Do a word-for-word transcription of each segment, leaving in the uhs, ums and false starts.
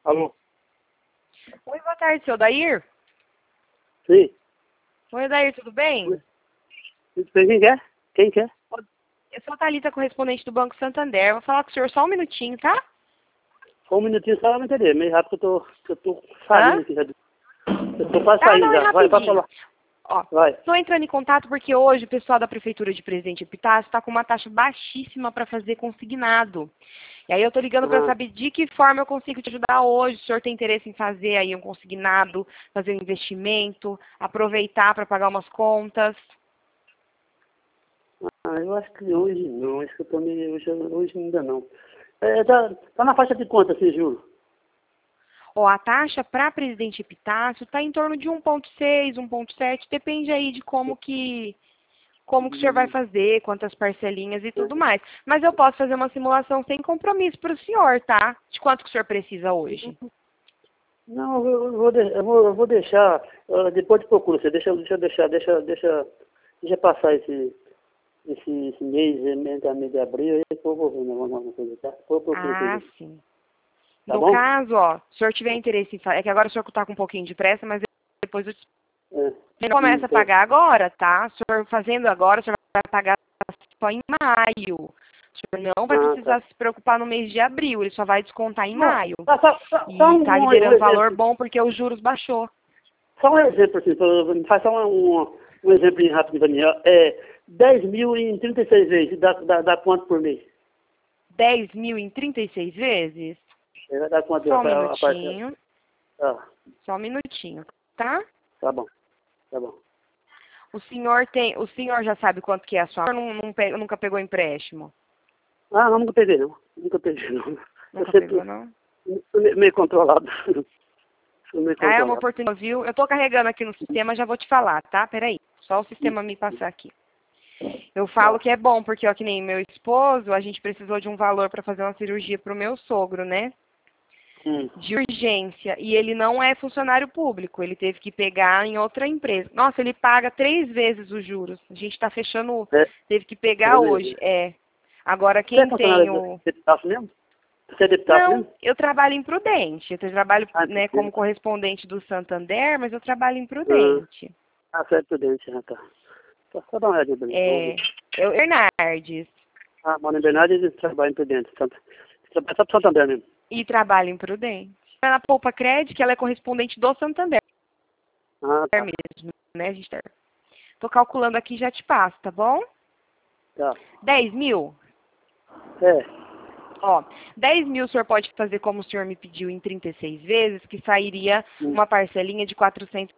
Alô? Oi, boa tarde, seu Dair. Sim. Oi, Dair, tudo bem? Quem quer? Quem quer? Eu sou a Thalita, correspondente do Banco Santander. Vou falar com o senhor só um minutinho, tá? Só um minutinho, só não entender. Meio rápido que eu tô, que eu tô saindo Hã? aqui já. Eu tô quase Tá, saindo não, é já. Vai, pode rapidinho. falar. Ó, Vai. estou entrando em contato porque hoje o pessoal da Prefeitura de Presidente Epitácio está com uma taxa baixíssima para fazer consignado. E aí eu estou ligando para Ah, saber de que forma eu consigo te ajudar hoje. O senhor tem interesse em fazer aí um consignado, fazer um investimento, aproveitar para pagar umas contas? ah, eu acho que hoje não. Acho que eu tô meio... Hoje, hoje ainda não. É, tá, tá na faixa de quanto, assim, juro? Ó, a taxa para Presidente Epitácio está em torno de um ponto seis, um ponto sete, depende aí de como que, como que o senhor vai Hum, fazer, quantas parcelinhas e tudo é. mais. Mas eu posso fazer uma simulação sem compromisso para o senhor, tá? De quanto que o senhor precisa hoje? Não, eu, eu, vou, de- eu, vou, eu vou deixar... ah, depois de procura. Você deixa, deixa eu deixar... Deixa, deixa, deixa passar esse... Esse, esse mês, entre a mês de abril, aí depois eu vou vendo alguma coisa, tá? Depois eu procuro Ah, aqui. sim. Tá No bom? caso, ó, se o senhor tiver interesse em fazer, é que agora o senhor está com um pouquinho de pressa, mas depois eu É. Você não começa a Isso, é. pagar agora, tá? Se o senhor fazendo agora, o senhor vai pagar só em maio. O senhor não vai Ah, tá. precisar se preocupar no mês de abril, ele só vai descontar em Não, maio. só, só, só só E tá um, um liberando valor exemplo. bom porque os juros baixou. Só um exemplo, assim, pra- me faz só um, um, um exemplo rápido para mim. Ó. É dez mil em trinta e seis vezes, dá, dá, dá quanto por mês? dez mil em trinta e seis vezes? É, vai dar quanto Só um a, a parcela? minutinho. Ah, Só um minutinho, tá? tá bom, tá bom. O senhor tem, o senhor já sabe quanto que é a sua, não, não pe- nunca pegou empréstimo? Ah, não, nunca peguei, não. Nunca peguei, não. Eu Nunca pegou, sempre não? sou meio meio controlado. Sou meio Ah, é uma controlado. oportunidade, viu? Eu tô carregando aqui no sistema, já vou te falar, tá? Peraí. Só o sistema me passar aqui. Eu falo Tá. que é bom, porque ó, que nem meu esposo, a gente precisou de um valor para fazer uma cirurgia para o meu sogro, né? Hum. De urgência. E ele não é funcionário público, ele teve que pegar em outra empresa. Nossa, ele paga três vezes os juros. A gente está fechando, É, teve que é pegar hoje. mesmo. É. Agora Você é quem tem funcionário de o. deputado mesmo? Você é deputado Não, mesmo? eu trabalho em Prudente. Eu trabalho, Ah, né, como entendi. correspondente do Santander, mas eu trabalho em Ah, Prudente. ah, você é prudente, ah, tá. Só, só dá uma olhadinha pra mim, vamos ver. É. Eu, Hernardes. Ah, mano, em Bernardes trabalha em Prudente. Santa- Trabalha só pro Santander mesmo. E trabalho em Prudente. Na Poupa Cred, que ela é correspondente do Santander Ah, tá. mesmo, né, a gente tá... Tô calculando aqui e já te passo, tá bom? Tá. dez mil? É. Ó, dez mil o senhor pode fazer como o senhor me pediu em trinta e seis vezes, que sairia Hum. uma parcelinha de quatrocentos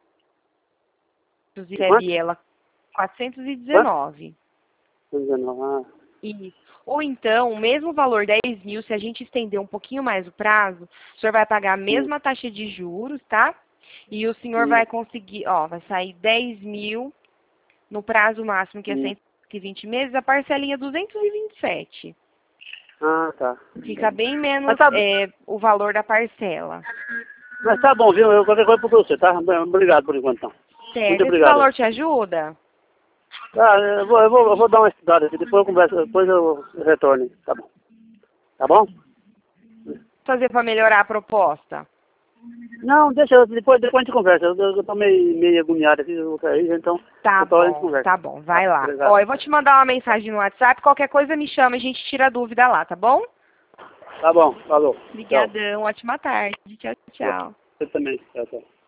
e De quanto? recebe ela quatrocentos e Quanto? dezenove. dezenove. Ah, Isso. Ou então, o mesmo valor dez mil, se a gente estender um pouquinho mais o prazo, o senhor vai pagar a hum, mesma taxa de juros, tá? E o senhor hum. vai conseguir, ó, vai sair dez mil no prazo máximo, que é Hum. cento e vinte meses, a parcelinha é duzentos e vinte e sete. Ah, tá. Fica bem Mas menos tá, é, o valor da parcela. mas tá bom, viu? Eu qualquer coisa pra você, tá? Obrigado por enquanto, então. Muito Certo. Esse obrigado. valor te ajuda? Ah, eu vou, eu vou, eu vou dar uma estudada aqui, depois eu converso, depois eu retorno. Tá bom? Tá bom? Fazer para melhorar a proposta? Não, deixa, depois, depois a gente conversa. Eu, eu tô meio, meio agoniado aqui, eu vou cair, então Tá depois a gente bom, conversa. tá bom. Tá, Vai lá. obrigado. Ó, eu vou te mandar uma mensagem no WhatsApp. Qualquer coisa me chama, a gente tira a dúvida lá, tá bom? Tá bom, falou. Tchau. Obrigadão. Ótima tarde. Tchau, tchau. Você também. Tchau, tchau.